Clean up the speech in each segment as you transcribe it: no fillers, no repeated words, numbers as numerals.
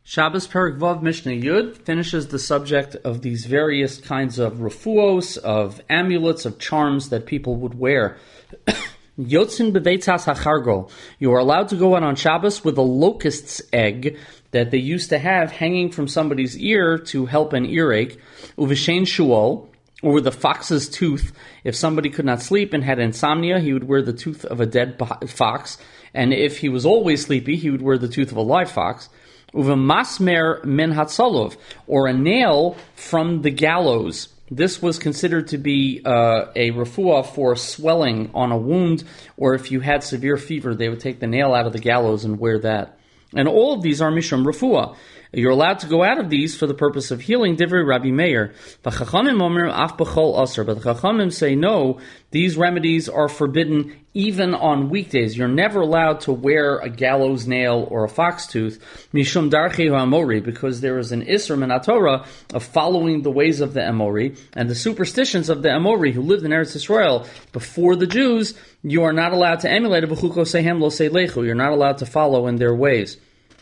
Shabbos Perek Vav Mishnah Yud finishes the subject of these various kinds of refuos, of amulets, of charms that people would wear. Yotzin beveitzas hachargol. You are allowed to go out on Shabbos with a locust's egg that they used to have hanging from somebody's ear to help an earache. Uveshein shuol, or with a fox's tooth. If somebody could not sleep and had insomnia, he would wear the tooth of a dead fox. And if he was always sleepy, he would wear the tooth of a live fox. Uva masmer min hatzalov, or a nail from the gallows. This was considered to be a refuah for swelling on a wound, or if you had severe fever, they would take the nail out of the gallows and wear that. And all of these are mishum refuah. You're allowed to go out of these for the purpose of healing, Divrei Rabbi Meir. But the Chachamim say no, these remedies are forbidden even on weekdays. You're never allowed to wear a gallows nail or a fox tooth, mishum darchei ha'amori, because there is an isser min haTorah of following the ways of the Amori and the superstitions of the Amori who lived in Eretz Yisrael before the Jews. You are not allowed to emulate. You're not allowed to follow in their ways.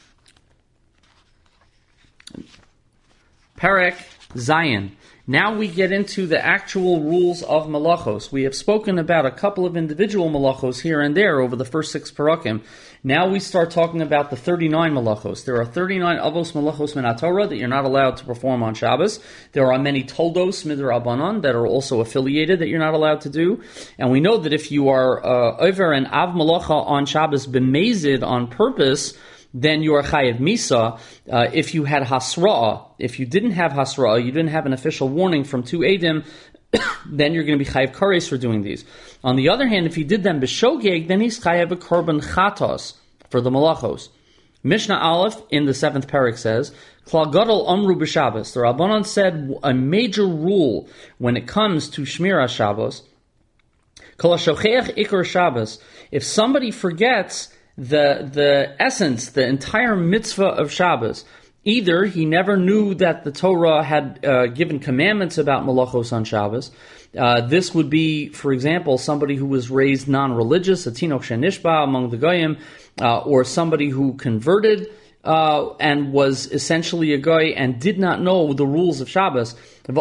Perek Zayin. Now we get into the actual rules of malachos. We have spoken about a couple of individual malachos here and there over the first 6 parakim. Now we start talking about the 39 malachos. There are 39 avos malachos min haTorah that you're not allowed to perform on Shabbos. There are many toldos midrabanan that are also affiliated that you're not allowed to do. And we know that if you are over an av malacha on Shabbos b'mezid on purpose, then you are chayev misa. If you had hasra'ah, if you didn't have hasra'ah, you didn't have an official warning from 2 edim, then you're going to be chayev kares for doing these. On the other hand, if he did them b'shogeg, then he's chayev a korban chatos for the malachos. Mishnah Aleph in the 7th parak says, Klal Gadol Amru b'Shabbos. The Rabbanan said a major rule when it comes to Shmira Shabbos, Kol hashocheach ikar Shabbos. If somebody forgets the essence, the entire mitzvah of Shabbos, either he never knew that the Torah had given commandments about malachos on Shabbos. This would be, for example, somebody who was raised non-religious, a tinoch shenishba among the goyim, or somebody who converted and was essentially a guy and did not know the rules of Shabbos. And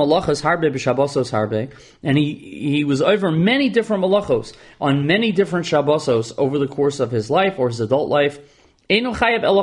he was over many different malachos on many different Shabbosos over the course of his life or his adult life. He is only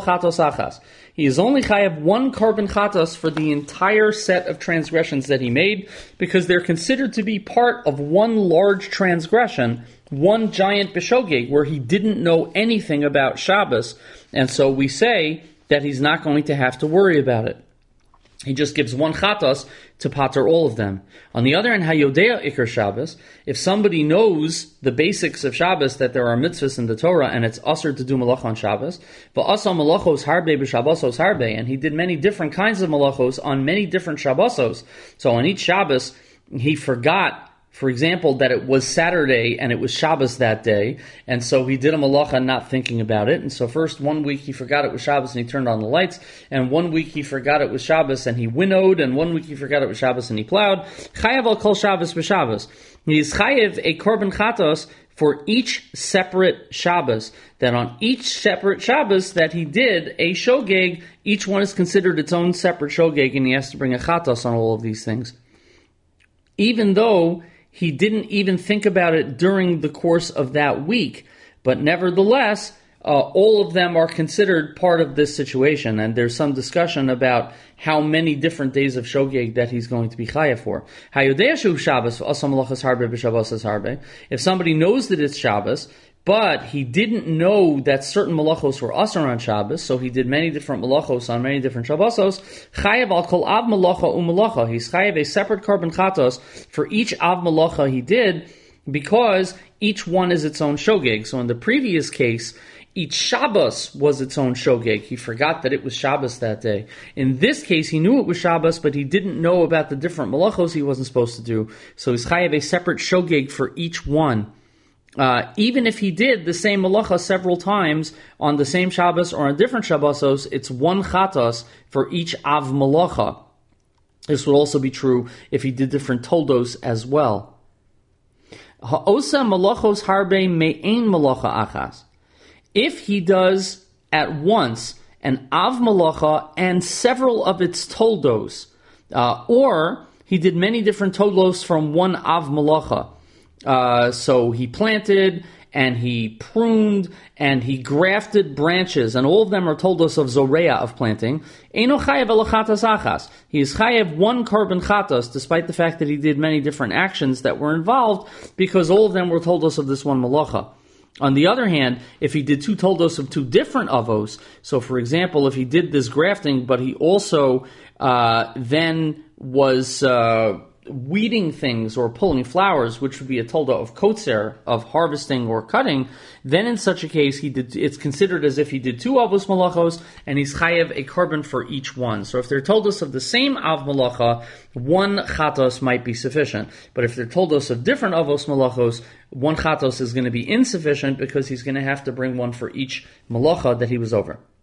chayav one korban chatos for the entire set of transgressions that he made, because they're considered to be part of one large transgression, one giant b'shogeg, where he didn't know anything about Shabbos, and so we say that he's not going to have to worry about it. He just gives one chatos to pater all of them. On the other hand, hayodea ikar Shabbos, if somebody knows the basics of Shabbos, that there are mitzvahs in the Torah and it's usher to do malach on Shabbos, but asa malachos harbe b'Shabbosos harbe, and he did many different kinds of malachos on many different Shabbosos. So on each Shabbos, he forgot, for example, that it was Saturday and it was Shabbos that day, and so he did a malacha not thinking about it. And so first 1 week he forgot it was Shabbos and he turned on the lights, and 1 week he forgot it was Shabbos and he winnowed, and 1 week he forgot it was Shabbos and he plowed. Chayav al kol Shabbos b'Shabbos. He is chayav a korban chatos for each separate Shabbos. That on each separate Shabbos that he did a shogeg, each one is considered its own separate shogeg, and he has to bring a chatos on all of these things. Even though he didn't even think about it during the course of that week. But nevertheless, all of them are considered part of this situation. And there's some discussion about how many different days of shogeg that he's going to be chayav for. If somebody knows that it's Shabbos, but he didn't know that certain malachos were asar on Shabbos, so he did many different malachos on many different Shabbosos. Chayav al kol av malacha umalacha. He's chayav a separate korban chatos for each av malacha he did, because each one is its own shogeg. So in the previous case, each Shabbos was its own shogeg. He forgot that it was Shabbos that day. In this case, he knew it was Shabbos, but he didn't know about the different malachos he wasn't supposed to do. So he's chayav a separate shogeg for each one. Even if he did the same malacha several times on the same Shabbos or on different Shabbosos, it's one chatos for each av malacha. This would also be true if he did different toldos as well. Ha'osa malachos harbe me'ein malacha achas. If he does at once an av malacha, and several of its toldos. Or he did many different toldos from one av malacha. So he planted, and he pruned, and he grafted branches, and all of them are toldos of zoreya, of planting. Eino chayev elachatas achas. He is chayev one korban chatas, despite the fact that he did many different actions that were involved, because all of them were toldos of this one malacha. On the other hand, if he did two toldos of two different avos, so for example, if he did this grafting, but he also then was weeding things or pulling flowers, which would be a tolda of kotzer, of harvesting or cutting, then in such a case it's considered as if he did two avos malachos, and he's chayev a korban for each one. So if they're toldos of the same av malacha, one chatos might be sufficient. But if they're toldos of different avos malachos, one chatos is going to be insufficient, because he's going to have to bring one for each malacha that he was over.